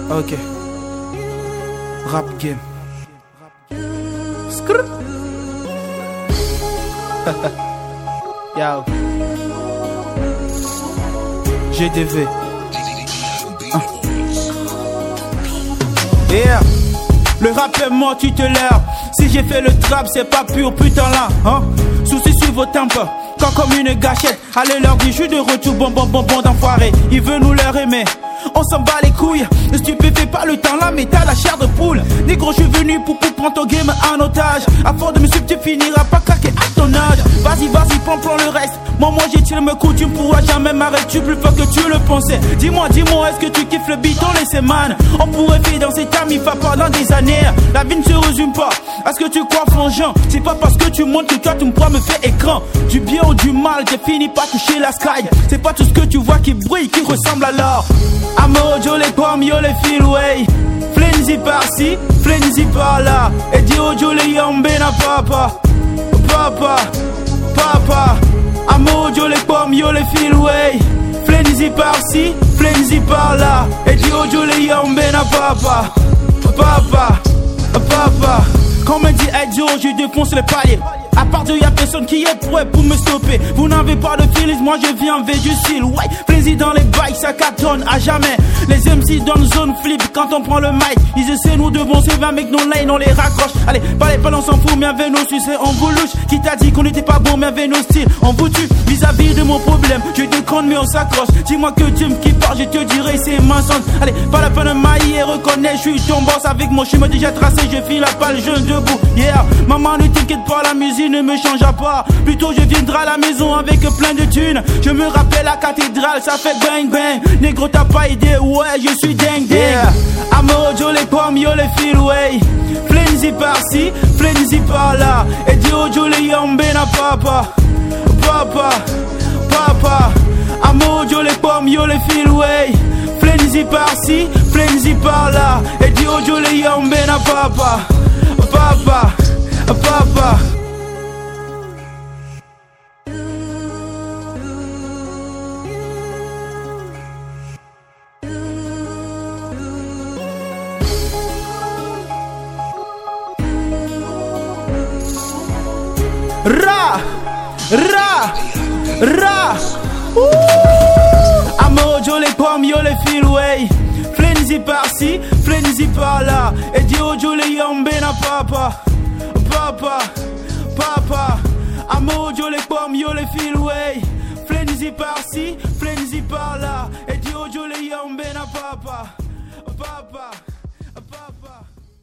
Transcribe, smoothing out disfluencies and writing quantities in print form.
Ok. Rap game. Skrr. Yo. GDV. Yeah. Le rap est mort, tu te leurres. Si j'ai fait le trap, c'est pas pur, putain là, hein. Soucis sur vos tempes, quand comme une gâchette. Allez leur dire, je suis de retour, bon d'enfoiré. Il veut nous leur aimer, on s'en bat les couilles. Ne stupéfais pas le temps là, mais t'as la chair de poule. Négro, je suis venu pour prendre ton game en otage. À force de me suivre, tu finiras pas claquer à ton âge. Vas-y, prends le reste. Moi j'étire me coup, tu ne pourras jamais m'arrêter. Tu plus fort que tu le pensais. Dis-moi, est-ce que tu kiffes le beat, on laisse man. On pourrait faire dans cette amifa pendant des années. La vie ne se résume pas à ce que tu crois frangin. C'est pas parce que tu montres que toi tu me crois me faire écran. Du bien ou du mal, j'ai fini par toucher la sky. C'est pas tout ce que tu vois qui brille, qui ressemble à l'or. Amour, yo les pommes, yo les fil way. Flenzy par-ci, flenzy par-là. Et dis oh yo les yambe na papa. Amour, yo les pommes, yo les fil way. Flenzy par-ci, flenzy par-là. Et dis oh yo les yambe na papa. Quand me dit hey Joe, je défonce les paliers. À part de y'a personne qui est prêt pour me stopper. Vous n'avez pas de feelings, moi je viens avec du style. Ouais, plaisir dans les bikes, ça cartonne à jamais. Les MC dans zone flip quand on prend le mic. Ils essaient, nous devons se avec nos lines, on les raccroche. Allez, parlez pas, on s'en fout, mais avec nos succès, on vous louche. Qui t'a dit qu'on n'était pas bon, mais avec nos styles, on vous tue. Vis-à-vis de mon problème, je déconne, mais on s'accroche. Dis-moi que tu me kiffes pas, je te dirai c'est mensonge. Allez, pas la peine de mailler, reconnais, je suis ton boss. Avec mon chemin déjà tracé, je file la balle, jeune debout. Yeah, maman ne t'inquiète pas, la musique ne me changera pas. Plutôt je viendrai à la maison avec plein de thunes. Je me rappelle la cathédrale, ça fait bang bang. Négro t'as pas idée, ouais je suis dingue. Yeah. Amour, yo les pommes, yo les fil way. Flenzy par-ci, flenzy par-là. Et dis oh yo les yambe na papa. Amour, yo les pommes, yo les fil way. Flenzy par-ci, flenzy par-là. Et dis oh yo les yambe na papa. Amour, yo les pommes, yo les fil way. Flenzy par-ci, flenzy par-là. Et dis oh yo les yambe na papa. Amour, yo les pommes, yo les fil way. Flenzy par-ci, flenzy par-là. Et dis oh yo les yambe na papa.